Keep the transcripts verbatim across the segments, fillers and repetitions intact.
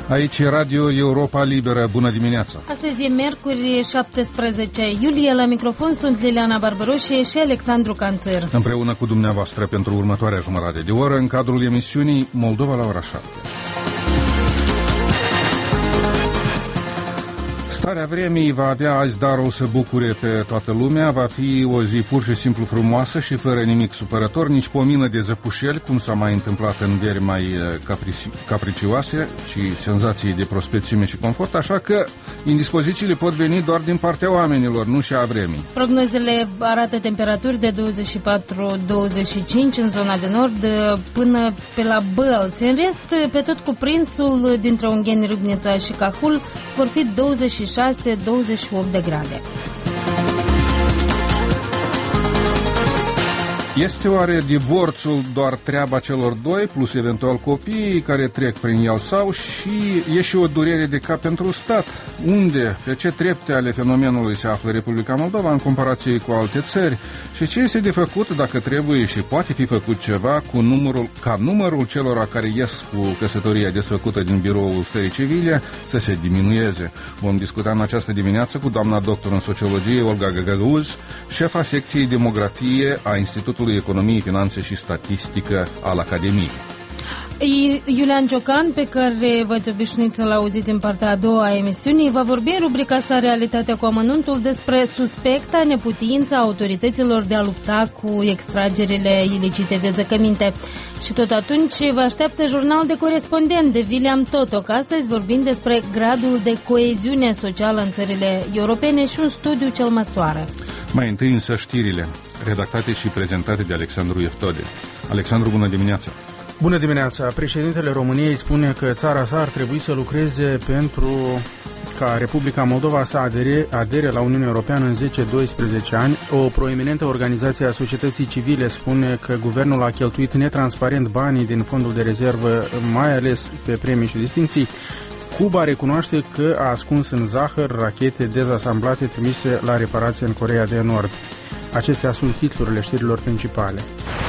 Aici e Radio Europa Liberă. Bună dimineața! Astăzi e miercuri, șaptesprezece iulie. La microfon sunt Liliana Barbaroșie și Alexandru Canțăr. Împreună cu dumneavoastră pentru următoarea jumătate de oră în cadrul emisiunii Moldova la ora șapte. Starea vremii va avea azi darul să bucure pe toată lumea. Va fi o zi pur și simplu frumoasă și fără nimic supărător, nici pomină de zăpușeli, cum s-a mai întâmplat în vieri mai caprici- capricioase și senzații de prospețime și confort, așa că indispozițiile pot veni doar din partea oamenilor, nu și a vremii. Prognozele arată temperaturi de douăzeci și patru douăzeci și cinci în zona de nord până pe la Bălți. În rest, pe tot cuprinsul dintre Ungheni, Râbnița și Cahul vor fi douăzeci și șase douăzeci și opt de grade. Este oare divorțul doar treaba celor doi, plus eventual copiii care trec prin el, sau și e și o durere de cap pentru stat? Unde, pe ce trepte ale fenomenului se află Republica Moldova în comparație cu alte țări? Și ce este de făcut, dacă trebuie și poate fi făcut ceva, cu numărul, ca numărul celor care ies cu căsătoria desfăcută din biroul stării civile să se diminueze? Vom discuta în această dimineață cu doamna doctor în sociologie Olga Gagaguz, șefa secției demografie a Institutului Economie, Finanțe și Statistică al Academiei. Iulian Ciocan, pe care v-ați obișnuit să-l auziți în partea a doua a emisiunii, va vorbi în rubrica sa Realitatea cu amănuntul despre suspecta neputință a autorităților de a lupta cu extragerile ilicite de zăcăminte. Și tot atunci vă așteaptă jurnal de corespondent de William Totoc, astăzi vorbind despre gradul de coeziune socială în țările europene și un studiu ce-l măsoară. Mai întâi însă știrile, redactate și prezentate de Alexandru Eftode. Alexandru, bună dimineața! Bună dimineața! Președintele României spune că țara sa ar trebui să lucreze pentru ca Republica Moldova să adere, adere la Uniunea Europeană în zece doisprezece ani. O proeminentă organizație a societății civile spune că guvernul a cheltuit netransparent banii din fondul de rezervă, mai ales pe premii și distincții. Cuba recunoaște că a ascuns în zahăr rachete dezasamblate trimise la reparație în Coreea de Nord. Acestea sunt titlurile știrilor principale.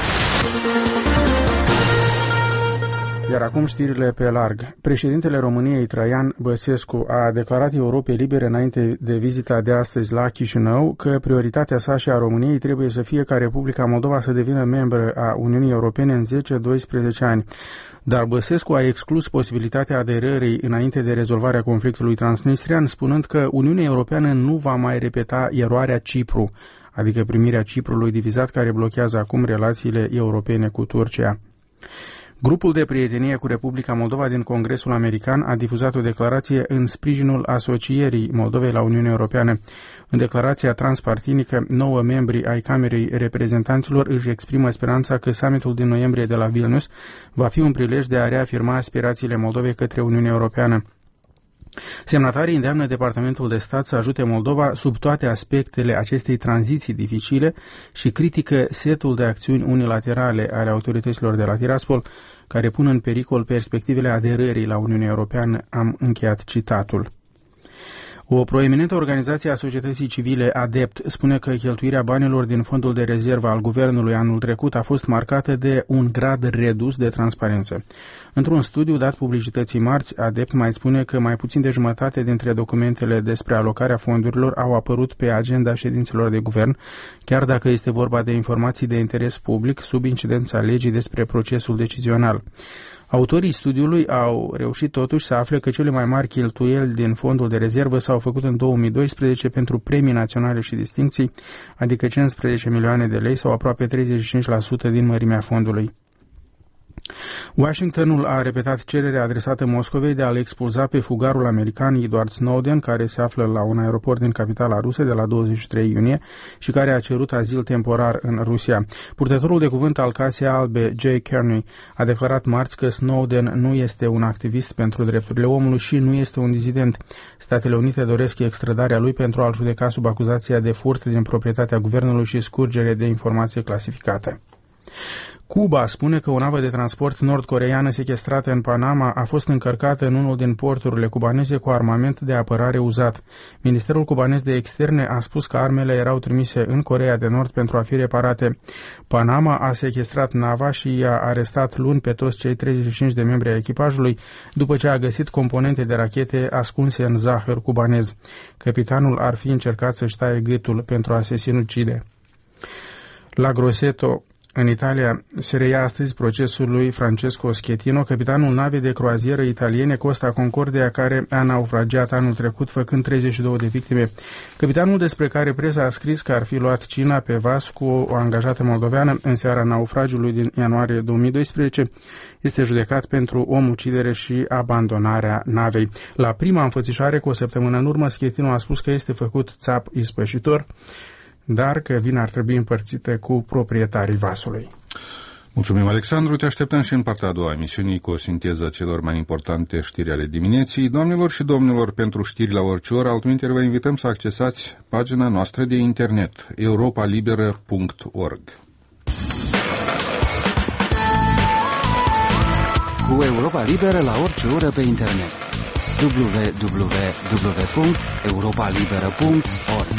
Iar acum știrile pe larg. Președintele României, Traian Băsescu, a declarat Europei Libere înainte de vizita de astăzi la Chișinău că prioritatea sa și a României trebuie să fie ca Republica Moldova să devină membră a Uniunii Europene în zece doisprezece ani. Dar Băsescu a exclus posibilitatea aderării înainte de rezolvarea conflictului transnistrian, spunând că Uniunea Europeană nu va mai repeta eroarea Cipru, adică primirea Ciprului divizat, care blochează acum relațiile europene cu Turcia. Grupul de prietenie cu Republica Moldova din Congresul American a difuzat o declarație în sprijinul asocierii Moldovei la Uniunea Europeană. În declarația transpartinică, nouă membri ai Camerei Reprezentanților își exprimă speranța că summitul din noiembrie de la Vilnius va fi un prilej de a reafirma aspirațiile Moldovei către Uniunea Europeană. Semnatarii îndeamnă Departamentul de Stat să ajute Moldova sub toate aspectele acestei tranziții dificile și critică setul de acțiuni unilaterale ale autorităților de la Tiraspol, care pun în pericol perspectivele aderării la Uniunea Europeană. Am încheiat citatul. O proeminentă organizație a societății civile, ADEPT, spune că cheltuirea banilor din fondul de rezervă al guvernului anul trecut a fost marcată de un grad redus de transparență. Într-un studiu dat publicității marți, ADEPT mai spune că mai puțin de jumătate dintre documentele despre alocarea fondurilor au apărut pe agenda ședințelor de guvern, chiar dacă este vorba de informații de interes public sub incidența legii despre procesul decizional. Autorii studiului au reușit totuși să afle că cele mai mari cheltuieli din fondul de rezervă s-au făcut în două mii doisprezece pentru premii naționale și distincții, adică cincisprezece milioane de lei sau aproape treizeci și cinci la sută din mărimea fondului. Washingtonul a repetat cererea adresată Moscovei de a-l expulza pe fugarul american Edward Snowden, care se află la un aeroport din capitala rusă de la douăzeci și trei iunie și care a cerut azil temporar în Rusia. Purtătorul de cuvânt al Casei Albe, Jay Carney, a declarat marți că Snowden nu este un activist pentru drepturile omului și nu este un dizident. Statele Unite doresc extradarea lui pentru a-l judeca sub acuzația de furt din proprietatea guvernului și scurgere de informație clasificată. Cuba spune că o navă de transport nord-coreeană sechestrată în Panama a fost încărcată în unul din porturile cubaneze cu armament de apărare uzat. Ministerul cubanez de externe a spus că armele erau trimise în Coreea de Nord pentru a fi reparate. Panama a sechestrat nava și i-a arestat luni pe toți cei treizeci și cinci de membri ai echipajului, după ce a găsit componente de rachete ascunse în zahăr cubanez. Capitanul ar fi încercat să-și taie gâtul pentru a se sinucide. La Grosseto, în Italia, se reia astăzi procesul lui Francesco Schettino, capitanul navei de croazieră italiene Costa Concordia, care a naufragiat anul trecut, făcând treizeci și două de victime. Capitanul, despre care presa a scris că ar fi luat cina pe vas cu o angajată moldoveană în seara naufragiului din ianuarie două mii doisprezece, este judecat pentru omucidere și abandonarea navei. La prima înfățișare, cu o săptămână în urmă, Schettino a spus că este făcut țap ispășitor, dar că vina ar trebui împărțită cu proprietarii vasului. Mulțumim, Alexandru. Te așteptăm și în partea a doua a emisiunii cu o sinteză a celor mai importante știri ale dimineții. Doamnelor și domnilor, pentru știri la orice oră, altminteri vă invităm să accesați pagina noastră de internet europa liberă punct org. Cu Europa Liberă la orice oră pe internet. w w w punct europa liberă punct org.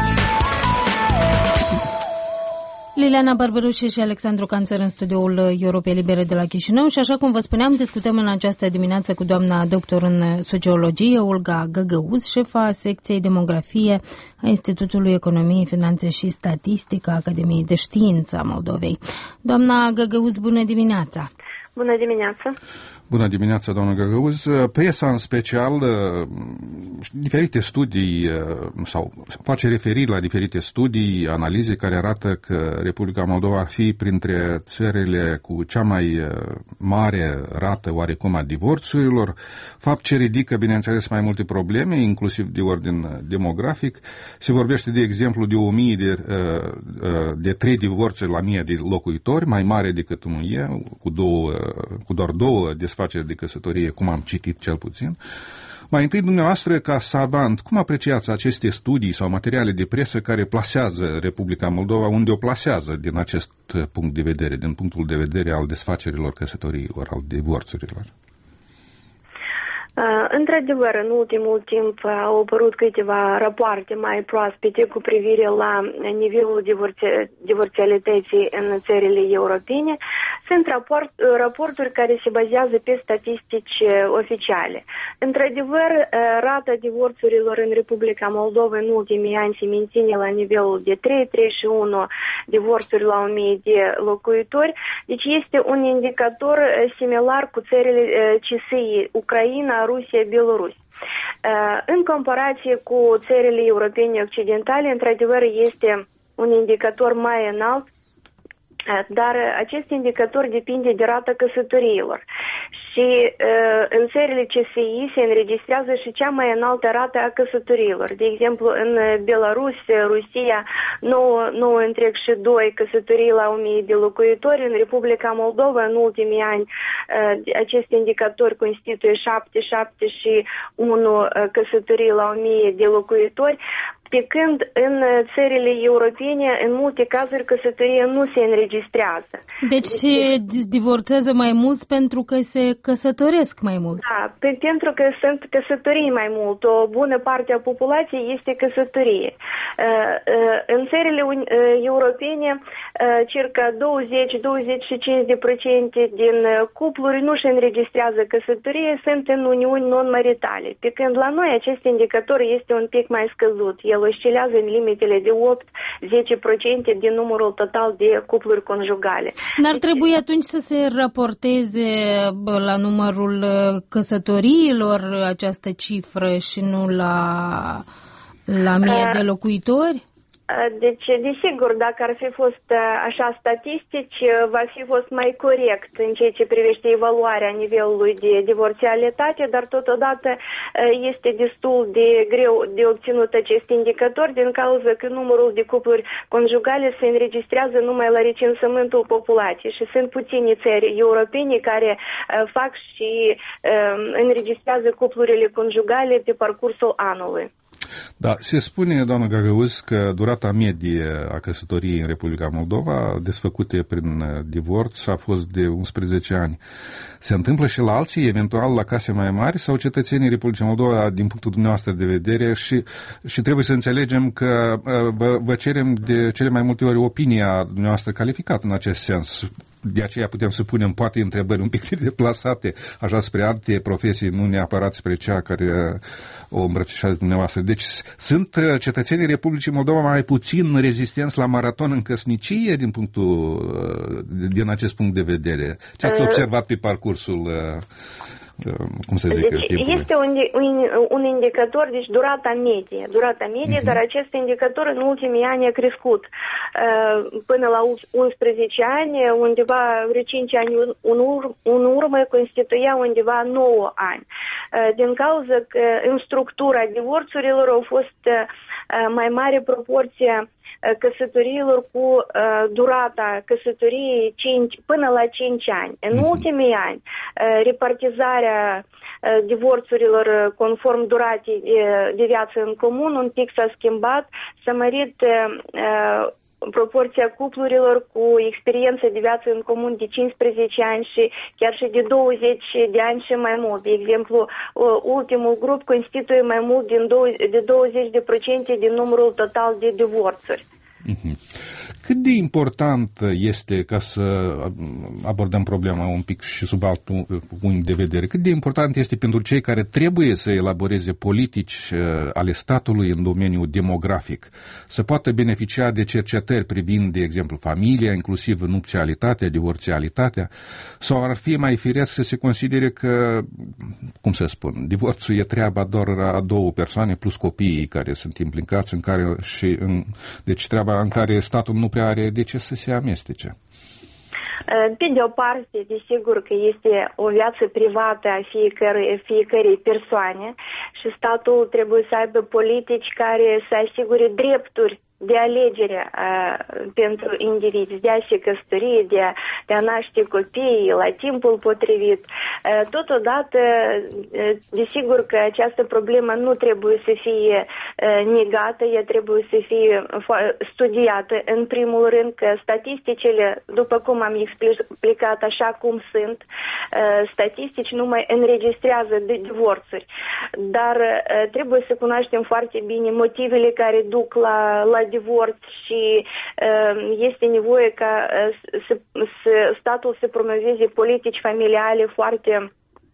Liliana Barberușe și Alexandru Canțăr în studioul Europei Libere de la Chișinău și așa cum vă spuneam, discutăm în această dimineață cu doamna doctor în sociologie, Olga Găgăuz, șefa secției demografie a Institutului Economie, Finanțe și Statistică a Academiei de Știință a Moldovei. Doamna Găgăuz, bună dimineața! Bună dimineața! Bună dimineața, doamnă Găgăuz. Presa, în special, diferite studii sau face referiri la diferite studii, analize care arată că Republica Moldova ar fi printre țările cu cea mai mare rată oarecum a divorțurilor, fapt ce ridică, bineînțeles, mai multe probleme, inclusiv de ordin demografic. Se vorbește, de exemplu, de o mie de, de trei divorțuri la mie de locuitori, mai mare decât unul e, cu, două, cu doar două desfaceri de căsătorie, cum am citit cel puțin. Mai întâi, dumneavoastră, ca savant, cum apreciați aceste studii sau materiale de presă care plasează Republica Moldova, unde o plasează din acest punct de vedere, din punctul de vedere al desfacerilor căsătoriilor, al divorțurilor? Uh, într-adevăr, în ultimul timp au apărut câteva rapoarte mai proaspete cu privire la nivelul divorț- divorțialității în țările europene. Sunt raport, raporturi care se bazează pe statistici oficiale. Într-adevăr, rata divorțurilor în Republica Moldova în ultimii ani se menține la nivelul de trei virgulă treizeci și unu divorțuri la o mie de locuitori. Deci este un indicator similar cu țările C S I, Ucraina, Rusia, Belarus. În comparație cu țările europene occidentale, într-adevăr, este un indicator mai înalt, dar acest indicator depinde de rata căsătoriilor. Și uh, în țările C S I se înregistrează și cea mai înaltă rată a căsătoriilor. De exemplu, în Belarus, Rusia, nouă virgulă treizeci și doi căsătorii la o mie de locuitori. În Republica Moldova, în ultimii ani, uh, acest indicator constituie șapte virgulă șaptezeci și unu căsătorii la o mie de locuitori, pe când în țările europene, în multe cazuri, căsătoria nu se înregistrează. Deci se divorțează mai mulți pentru că se căsătoresc mai mulți. Da, pentru că sunt căsătorii mai mult. O bună parte a populației este căsătorie. În țările europene, circa douăzeci - douăzeci și cinci la sută din cupluri nu se înregistrează căsătorie, sunt în uniuni non-maritale. Pe când la noi acest indicator este un pic mai scăzut. El oscilează în limitele de opt - zece la sută din numărul total de cupluri conjugale. N-ar trebui atunci să se raporteze la numărul căsătoriilor această cifră și nu la, la mie de locuitori? Deci, desigur, dacă ar fi fost așa statistici, va fi fost mai corect în ceea ce privește evaluarea nivelului de divorțialitate, dar totodată este destul de greu de obținut acest indicator din cauza că numărul de cupluri conjugale se înregistrează numai la recensământul populației și sunt puține țări europene care fac și înregistrează cuplurile conjugale pe parcursul anului. Da, se spune, doamnă Gagăuz, că durata medie a căsătoriei în Republica Moldova, desfăcute prin divorț, a fost de unsprezece ani. Se întâmplă și la alții, eventual la case mai mari, sau cetățenii Republicii Moldova, din punctul dumneavoastră de vedere, și, și trebuie să înțelegem că vă, vă cerem de cele mai multe ori opinia dumneavoastră calificată în acest sens. De aceea putem să punem poate întrebări un pic deplasate, așa spre alte profesii, nu neapărat spre cea care o îmbrățișați dumneavoastră. Deci sunt cetățenii Republicii Moldova mai puțin rezistenți la maraton în căsnicie din, punctul, din acest punct de vedere? Ce ați observat pe parcursul, cum să zic, deci, timpului? Este un, un, un indicator, deci durata medie, durata medie, uh-huh. dar acest indicator în ultimii ani a crescut. Până la unsprezece ani, undeva vreo cinci ani în, ur- în urmă, constituia undeva nouă ani. Din cauza că în structura divorțurilor au fost mai mare proporție căsătoriilor cu uh, durata căsătoriei cinci, până la cinci ani. În mm-hmm. ultimii ani, uh, repartizarea uh, divorțurilor uh, conform duratei uh, de viață în comun un pic s-a schimbat, s-a mărit uh, proporția cuplurilor cu experiență de viață în comun de cincisprezece ani și chiar și de douăzeci de ani și mai mult. De exemplu, ultimul grup constituie mai mult din de douăzeci de procente din numărul total de divorțuri. Cât de important este, ca să abordăm problema un pic și sub alt punct de vedere, cât de important este pentru cei care trebuie să elaboreze politici ale statului în domeniul demografic, să poată beneficia de cercetări privind, de exemplu, familia, inclusiv nupțialitatea, divorțialitatea, sau ar fi mai firesc să se considere că, cum să spun, divorțul e treaba doar a două persoane plus copiii care sunt implicați, în care și în, deci treaba în care statul nu prea are de ce să se amestece. Pe de o parte, desigur că este o viață privată a fiecărei, fiecărei persoane și statul trebuie să aibă politici care să asigure drepturi de alegere uh, pentru indivizi, de a se căsători, de a, de a naște copii la timpul potrivit. Uh, totodată, uh, desigur că această problemă nu trebuie să fie uh, negată, ea trebuie să fie studiată în primul rând, că statisticile, după cum am explicat așa cum sunt, uh, statistici nu mai înregistrează de divorțuri, dar uh, trebuie să cunoaștem foarte bine motivele care duc la, la divorț și uh, este nevoie ca uh, să, să, statul să promoveze politici familiale foarte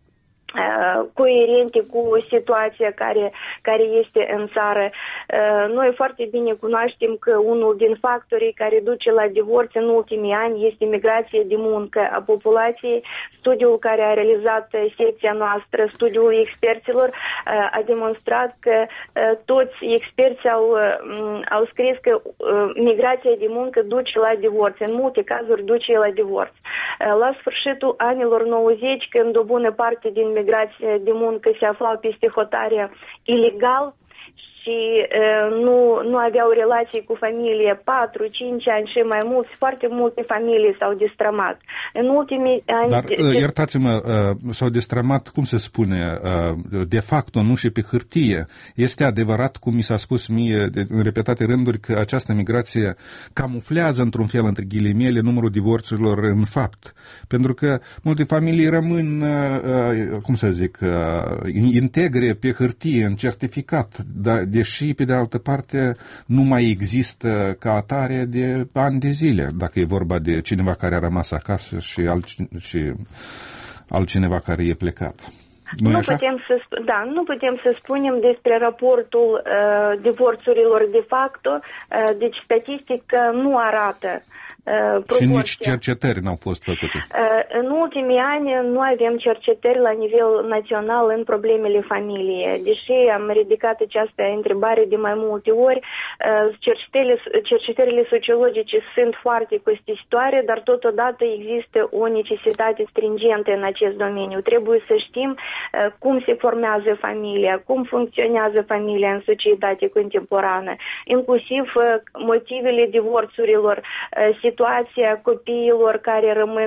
coerente cu situația care, care este în țară. Noi foarte bine cunoaștem că unul din factorii care duce la divorț în ultimii ani este migrația de muncă a populației. Studiul care a realizat secția noastră, studiul experților, a demonstrat că toți experții au, au scris că migrația de muncă duce la divorț. În multe cazuri duce la divorț. La sfârșitul anilor nouăzeci, când o bună parte din migrație de muncă se aflau peste hotarea ilegal și uh, nu, nu aveau relații cu familie patru cinci ani și mai mulți, foarte multe familii s-au destrămat. În ultimii ani... Dar, uh, iertați-mă, uh, s-au destrămat, cum se spune, uh, de facto, nu și pe hârtie. Este adevărat, cum mi s-a spus mie de, în repetate rânduri, că această migrație camuflează, într-un fel, între ghilimele, numărul divorțurilor în fapt. Pentru că multe familii rămân, uh, cum să zic, uh, integre pe hârtie, în certificat, dar deși, pe de altă parte, nu mai există ca atare de ani de zile, dacă e vorba de cineva care a rămas acasă și, alt, și altcineva care e plecat. Nu, nu putem să, da, nu putem să spunem despre raportul uh, divorțurilor de facto, uh, deci statistică nu arată Uh, și nici cercetări n-au fost făcute. Uh, în ultimii ani nu avem cercetări la nivel național în problemele familiei. Deși am ridicat această întrebare de mai multe ori, uh, cercetările, cercetările sociologice sunt foarte costisitoare, dar totodată există o necesitate stringentă în acest domeniu. Trebuie să știm uh, cum se formează familia, cum funcționează familia în societate contemporană, inclusiv uh, motivele divorțurilor, uh, situația copiilor care rămân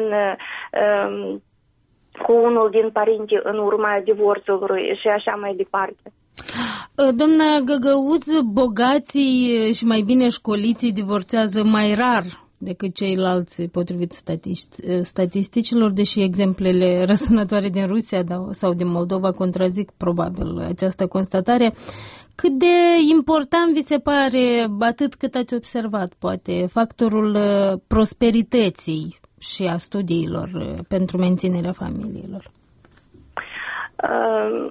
um, cu unul din părinți în urma divorțului și așa mai departe. Doamna Găgăuț, bogații și mai bine școliții divorțează mai rar decât ceilalți, potrivit statisticilor, deși exemplele răsunătoare din Rusia sau din Moldova contrazic probabil această constatare. Cât de important vi se pare, atât cât ați observat, poate, factorul prosperității și a studiilor pentru menținerea familiilor? Uh...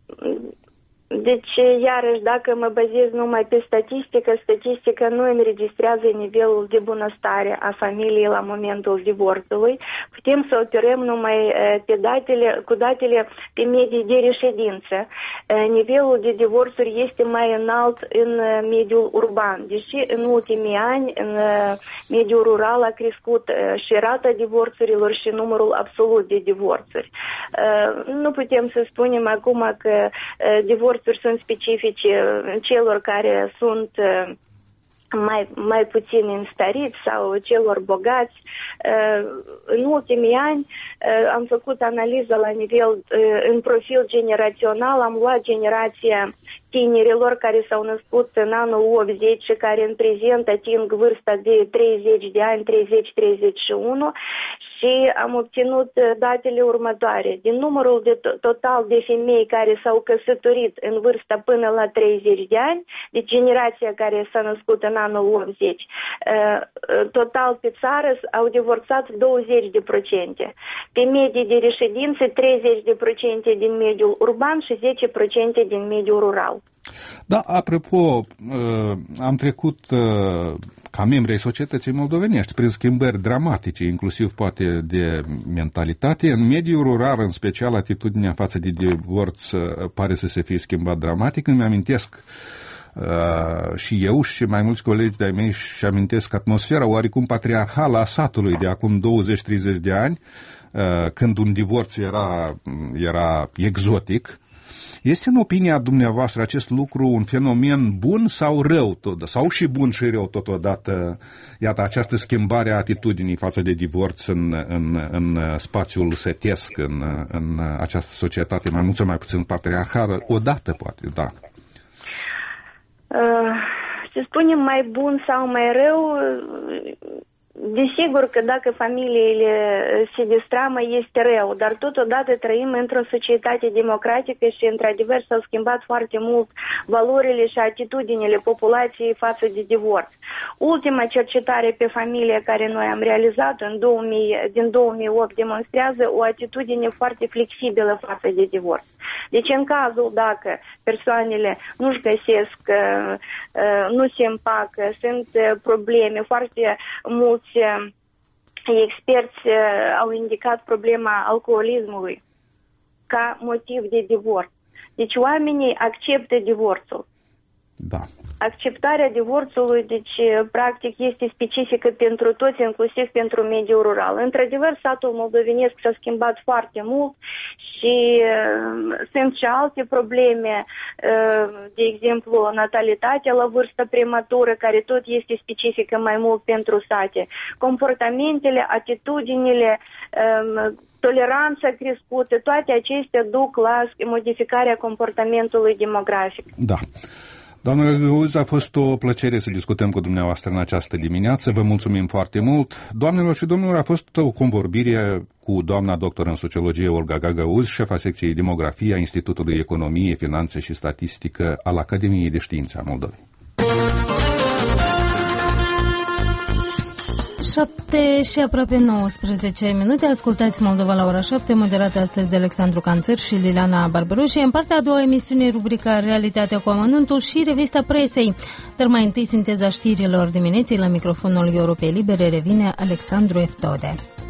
Deci, iarăși, dacă mă bazez numai pe statistică, statistica nu înregistrează nivelul de bunăstare a familiei la momentul divorțului. Putem să operăm numai pe datele, cu datele pe medii de reședință. Nivelul de divorțuri este mai înalt în mediul urban, deși în ultimii ani în mediul rural a crescut și rata divorțurilor și numărul absolut de divorțuri. Nu putem să spunem acum că divorțuri sunt specifice celor care sunt mai, mai puțin înstăriți sau celor bogați. În ultimii ani am făcut analiză la nivel, în profil generațional, am luat generația tinerilor care s-au născut în anul optzeci și care în prezent ating vârsta de treizeci de ani, treizeci treizeci și unu, și am obținut datele următoare. Din numărul de total de femei care s-au căsătorit în vârsta până la treizeci de ani, deci generația care s-a născut în anul optzeci, total pe țară au divorțat douăzeci de procente. Pe medii de reședință, treizeci de procente din mediul urban și zece procente din mediul rural. Da, apropo, am trecut ca membri ai societății moldovenești prin schimbări dramatice, inclusiv poate de mentalitate. În mediul rural, în special, atitudinea față de divorț pare să se fie schimbat dramatic. Îmi amintesc Uh, și eu și mai mulți colegi de-ai mei și amintesc atmosfera oarecum patriarhală a satului de acum douăzeci treizeci de ani, uh, când un divorț era, era exotic. Este în opinia dumneavoastră acest lucru un fenomen bun sau rău, tot, sau și bun și rău totodată, iată, această schimbare a atitudinii față de divorț în, în, în spațiul setesc, în, în această societate mai mult sau mai puțin patriarhală, odată poate, da? Uh, să spunem mai bun sau mai rău, desigur că dacă familiile se destramă este rău, dar totodată trăim într-o societate democratică și într-adevăr s-au schimbat foarte mult valorile și atitudinile populației față de divorț. Ultima cercetare pe familie care noi am realizat în două mii, din două mii opt demonstrează o atitudine foarte flexibilă față de divorț. Deci în cazul dacă persoanele nu-și găsesc, nu se împacă, sunt probleme, foarte mulți experți au indicat problema alcoolismului ca motiv de divorț. Deci oamenii acceptă divorțul. Da. Acceptarea divorțului, deci, practic, este specifică pentru toți, inclusiv pentru mediul rural. Într-adevăr, satul moldovenesc s-a schimbat foarte mult și uh, sunt și alte probleme, uh, de exemplu, natalitatea la vârstă prematură, care tot este specifică mai mult pentru sate. Comportamentele, atitudinile, uh, toleranța crescută, toate acestea duc la modificarea comportamentului demografic. Da. Doamnă Găgăuț, a fost o plăcere să discutăm cu dumneavoastră în această dimineață. Vă mulțumim foarte mult. Doamnelor și domnilor, a fost o convorbire cu doamna doctor în sociologie Olga Găgăuț, șefa secției demografie a Institutului Economie, Finanțe și Statistică al Academiei de Științe a Moldovei. șapte și aproape nouăsprezece minute. Ascultați Moldova la ora șapte, moderată astăzi de Alexandru Canțăr și Liliana Barbaroșie. În partea a doua emisiune, rubrica Realitatea cu amănuntul și revista presei. Dar mai întâi sinteza știrilor dimineții. La microfonul Europei Libere revine Alexandru Eftode.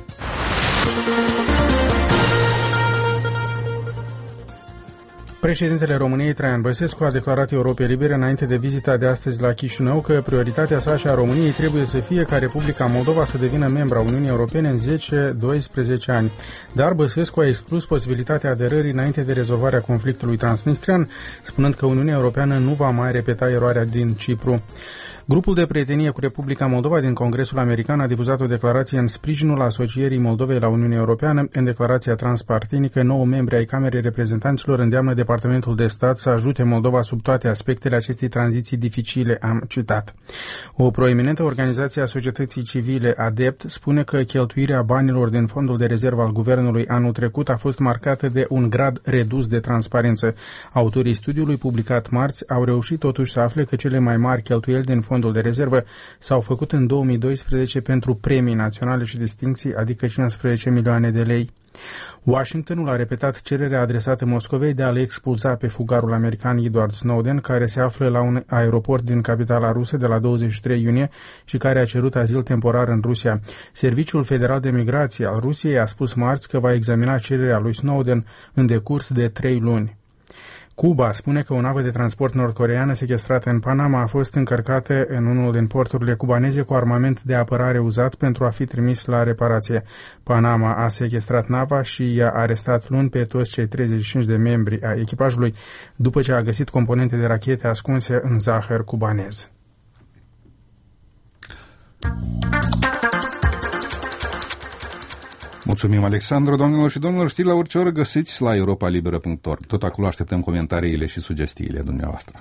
Președintele României, Traian Băsescu, a declarat Europei Libere înainte de vizita de astăzi la Chișinău că prioritatea sa și a României trebuie să fie ca Republica Moldova să devină membra Uniunii Europene în zece doisprezece ani. Dar Băsescu a exclus posibilitatea aderării înainte de rezolvarea conflictului transnistrian, spunând că Uniunea Europeană nu va mai repeta eroarea din Cipru. Grupul de prietenie cu Republica Moldova din Congresul American a difuzat o declarație în sprijinul asocierii Moldovei la Uniunea Europeană. În declarația transpartinică, nouă membri ai Camerei Reprezentanților îndeamnă Departamentul de Stat să ajute Moldova sub toate aspectele acestei tranziții dificile, am citat. O proeminentă organizație a societății civile, ADEPT, spune că cheltuirea banilor din fondul de rezervă al guvernului anul trecut a fost marcată de un grad redus de transparență. Autorii studiului publicat marți au reușit totuși să afle că cele mai mari cheltuieli din fondul de rezervă s-au făcut în două mii doisprezece pentru premii naționale și distincții, adică cincisprezece milioane de lei. Washingtonul a repetat cererea adresată Moscovei de a le expulza pe fugarul american Edward Snowden, care se află la un aeroport din capitala rusă de la douăzeci și trei iunie și care a cerut azil temporar în Rusia. Serviciul Federal de Migrație al Rusiei a spus marți că va examina cererea lui Snowden în decurs de trei luni. Cuba spune că o navă de transport nord-coreeană sechestrată în Panama a fost încărcată în unul din porturile cubaneze cu armament de apărare uzat pentru a fi trimis la reparație. Panama a sechestrat nava și i-a arestat luni pe toți cei treizeci și cinci de membri ai echipajului după ce a găsit componente de rachete ascunse în zahăr cubanez. Mulțumim, Alexandru. Doamnelor și domnilor, știți, la orice oră găsiți la europa liberă punct org. Tot acolo așteptăm comentariile și sugestiile dumneavoastră.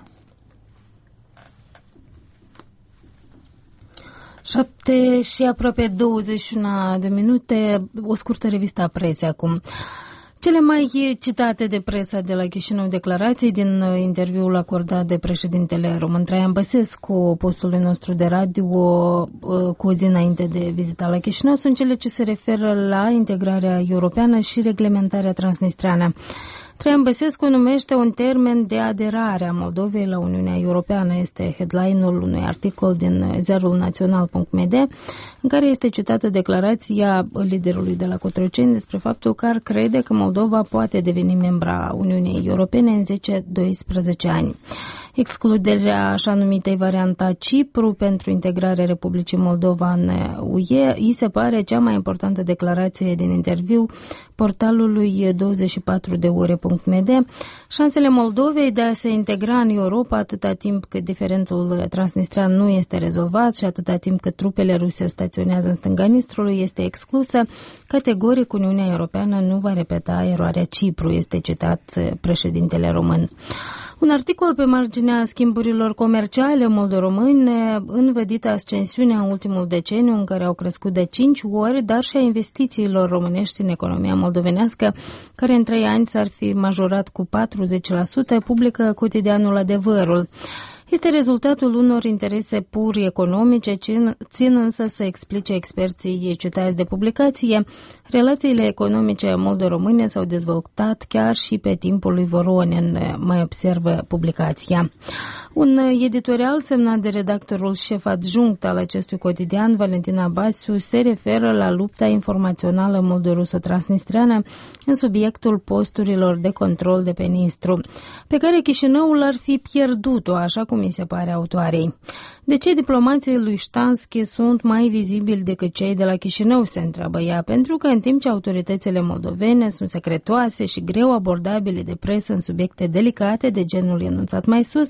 Șapte și aproape douăzeci și unu de minute, o scurtă revistă a presei acum. Cele mai citate de presa de la Chișinău declarații din interviul acordat de președintele român Traian Băsescu postului nostru de radio cu o zi înainte de vizita la Chișinău sunt cele ce se referă la integrarea europeană și reglementarea transnistreană. Traian Băsescu numește un termen de aderare a Moldovei la Uniunea Europeană. Este headline-ul unui articol din ziarul național punct m d, în care este citată declarația liderului de la Cotroceni despre faptul că ar crede că Moldova poate deveni membra Uniunii Europene în zece doisprezece ani. Excluderea așa numitei varianta Cipru pentru integrarea Republicii Moldova în U E îi se pare cea mai importantă declarație din interviu portalului douăzeci și patru de ore punct m d. Șansele Moldovei de a se integra în Europa atâta timp cât diferendul transnistrean nu este rezolvat și atâta timp cât trupele ruse staționează în stânga Nistrului este exclusă, categoric Uniunea Europeană nu va repeta eroarea Cipru, este citat președintele român. Un articol pe marginea schimburilor comerciale moldo-române, învădită ascensiunea în ultimul deceniu, în care au crescut de cinci ori, dar și a investițiilor românești în economia moldovenească, care în trei ani s-ar fi majorat cu patruzeci la sută, publică cotidianul Adevărul. Este rezultatul unor interese pur economice, țin însă să explice experții citați de publicație. Relațiile economice moldo-române s-au dezvoltat chiar și pe timpul lui Voronin, mai observă publicația. Un editorial semnat de redactorul șef adjunct al acestui cotidian, Valentina Basiu, se referă la lupta informațională moldo-ruso-transnistreană în subiectul posturilor de control de pe Nistru, pe care Chișinăul ar fi pierdut-o, așa cum mi se pare autoarei. De ce diplomații lui Ștanschi sunt mai vizibili decât cei de la Chișinău, se întreabă ea, pentru că în timp ce autoritățile moldovene sunt secretoase și greu abordabile de presă în subiecte delicate de genul enunțat mai sus,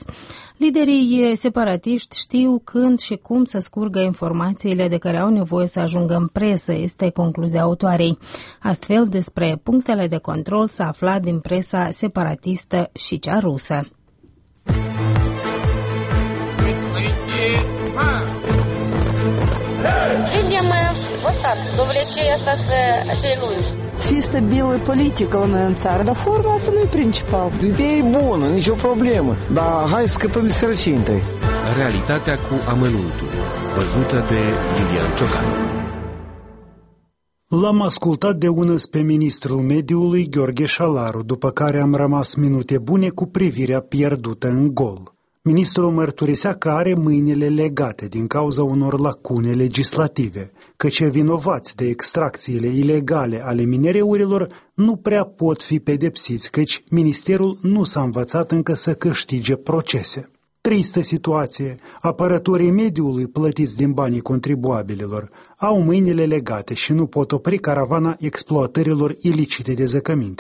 liderii separatiști știu când și cum să scurgă informațiile de care au nevoie să ajungă în presă, este concluzia autoarei. Astfel, despre punctele de control s-a aflat din presa separatistă și cea rusă. Видимо, вот так, довлечение остаться celui. Să fie stabilă politică la noi în țară, dar forma asta nu e principal. Ideea e bună, nicio problemă, dar hai să scăpăm de sărăcie întâi. Realitatea cu amănuntul, văzută de Iulian Ciocan. L-am ascultat de unăs pe ministrul mediului Gheorghe Șalaru, după care am rămas minute bune cu privirea pierdută în gol. Ministrul mărturisea că are mâinile legate din cauza unor lacune legislative, că cei vinovați de extracțiile ilegale ale minereurilor nu prea pot fi pedepsiți, căci ministerul nu s-a învățat încă să câștige procese. Tristă situație, apărătorii mediului plătiți din banii contribuabililor au mâinile legate și nu pot opri caravana exploatărilor ilicite de zăcăminte.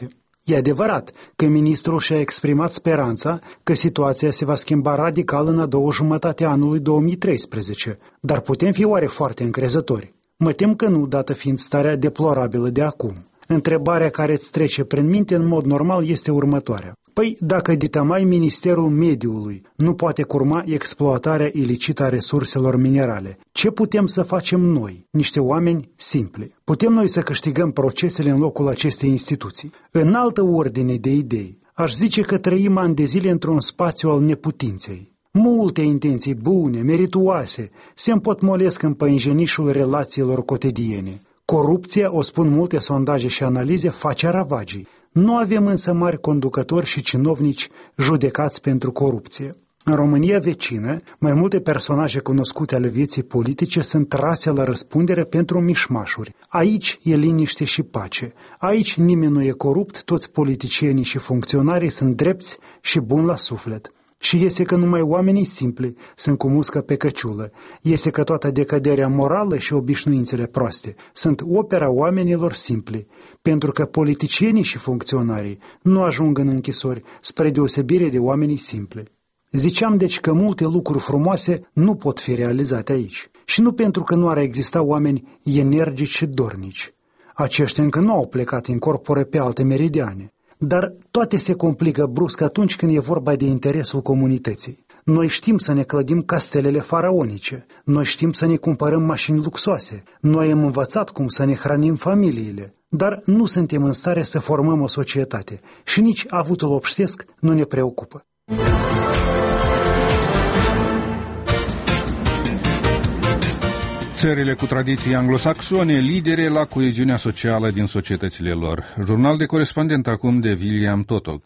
E adevărat că ministrul și-a exprimat speranța că situația se va schimba radical în a doua jumătate a anului două mii treisprezece, dar putem fi oare foarte încrezători? Mă tem că nu, dată fiind starea deplorabilă de acum. Întrebarea care îți trece prin minte în mod normal este următoarea. Păi, dacă ditamai Ministerul Mediului nu poate curma exploatarea ilicită a resurselor minerale, ce putem să facem noi, niște oameni simpli? Putem noi să câștigăm procesele în locul acestei instituții? În altă ordine de idei, aș zice că trăim ani de zile într-un spațiu al neputinței. Multe intenții bune, merituoase, se împotmolesc în păinjenișul relațiilor cotidiene. Corupția, o spun multe sondaje și analize, face ravagii. Nu avem însă mari conducători și cinovnici judecați pentru corupție. În România vecină, mai multe personaje cunoscute ale vieții politice sunt trase la răspundere pentru mișmașuri. Aici e liniște și pace. Aici nimeni nu e corupt, toți politicienii și funcționarii sunt drepți și buni la suflet. Și iese că numai oamenii simpli sunt cu muscă pe căciulă. Iese că toată decăderea morală și obișnuințele proaste sunt opera oamenilor simpli, pentru că politicienii și funcționarii nu ajung în închisori spre deosebire de oamenii simpli. Ziceam deci că multe lucruri frumoase nu pot fi realizate aici. Și nu pentru că nu ar exista oameni energici și dornici. Aceștia încă nu au plecat în corpore pe alte meridiane. Dar toate se complică brusc atunci când e vorba de interesul comunității. Noi știm să ne clădim castelele faraonice, noi știm să ne cumpărăm mașini luxoase, noi am învățat cum să ne hrănim familiile, dar nu suntem în stare să formăm o societate și nici avutul obștesc nu ne preocupă. Țările cu tradiții anglosaxone, lidere la coeziunea socială din societățile lor. Jurnal de corespondent acum de William Totok.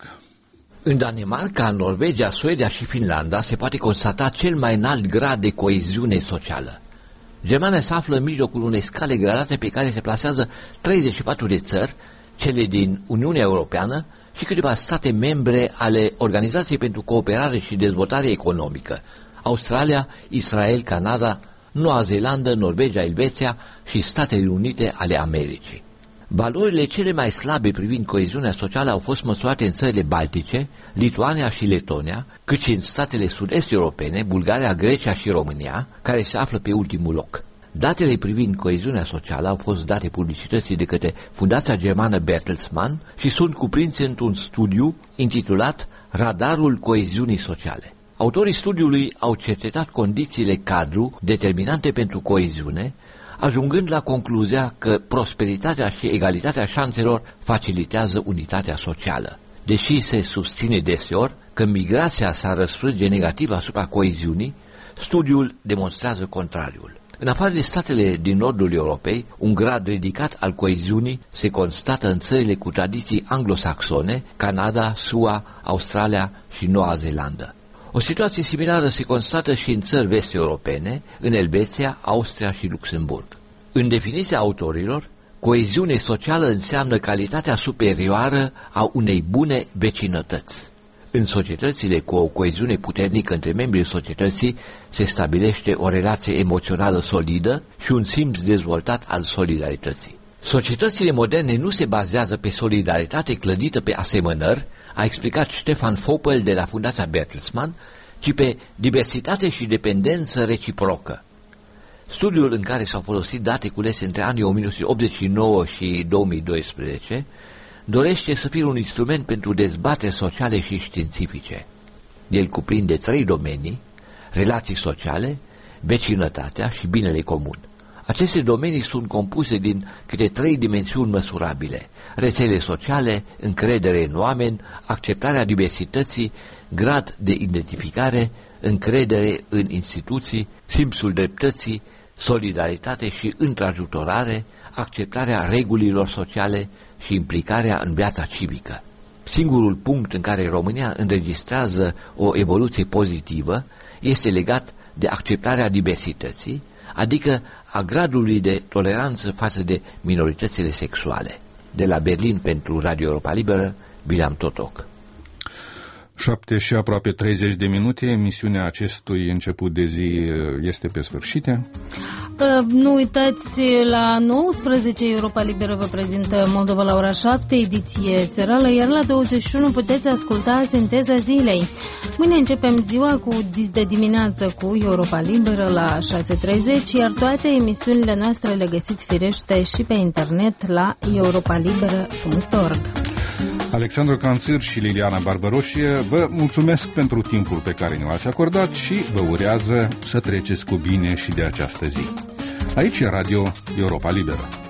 În Danemarca, Norvegia, Suedia și Finlanda se poate constata cel mai înalt grad de coeziune socială. Germania se află în mijlocul unei scale gradate pe care se plasează treizeci și patru de țări, cele din Uniunea Europeană și câteva state membre ale Organizației pentru Cooperare și Dezvoltare Economică, Australia, Israel, Canada, Noua Zeelandă, Norvegia, Elveția și Statele Unite ale Americii. Valorile cele mai slabe privind coeziunea socială au fost măsurate în țările Baltice, Lituania și Letonia, cât și în statele sud-est europene, Bulgaria, Grecia și România, care se află pe ultimul loc. Datele privind coeziunea socială au fost date publicității de către Fundația Germană Bertelsmann și sunt cuprinse într-un studiu intitulat Radarul coeziunii sociale. Autorii studiului au cercetat condițiile cadru determinante pentru coeziune, ajungând la concluzia că prosperitatea și egalitatea șanselor facilitează unitatea socială. Deși se susține deseori că migrația s-ar răsfrânge negativ asupra coeziunii, studiul demonstrează contrariul. În afară de statele din nordul Europei, un grad ridicat al coeziunii se constată în țările cu tradiții anglosaxone, Canada, S U A, Australia și Noua Zeelandă. O situație similară se constată și în țări vest-europene, în Elveția, Austria și Luxemburg. În definiția autorilor, coeziune socială înseamnă calitatea superioară a unei bune vecinătăți. În societățile cu o coeziune puternică între membrii societății se stabilește o relație emoțională solidă și un simț dezvoltat al solidarității. Societățile moderne nu se bazează pe solidaritate clădită pe asemănări, a explicat Stefan Vogel de la Fundația Bertelsmann, ci pe diversitate și dependență reciprocă. Studiul, în care s-au folosit date culese între anii o mie nouă sute optzeci și nouă și două mii doisprezece, dorește să fie un instrument pentru dezbateri sociale și științifice. El cuprinde trei domenii: relații sociale, vecinătatea și binele comun. Aceste domenii sunt compuse din câte trei dimensiuni măsurabile: rețele sociale, încredere în oameni, acceptarea diversității, grad de identificare, încredere în instituții, simțul dreptății, solidaritate și întrajutorare, acceptarea regulilor sociale și implicarea în viața civică. Singurul punct în care România înregistrează o evoluție pozitivă este legat de acceptarea diversității, adică a gradului de toleranță față de minoritățile sexuale. De la Berlin pentru Radio Europa Liberă, William Totok. șapte și aproape treizeci de minute, emisiunea acestui început de zi este pe sfârșit. Nu uitați, la nouăsprezece Europa Liberă vă prezintă Moldova la ora șapte, ediție serală, iar la douăzeci și unu puteți asculta Sinteza Zilei. Mâine începem ziua cu dis de dimineață cu Europa Liberă la șase și treizeci, iar toate emisiunile noastre le găsiți firește și pe internet la europa liberă punct org. Alexandru Canțir și Liliana Barbaroșie vă mulțumesc pentru timpul pe care ne l-ați acordat și vă urează să treceți cu bine și de această zi. Aici e Radio Europa Liberă.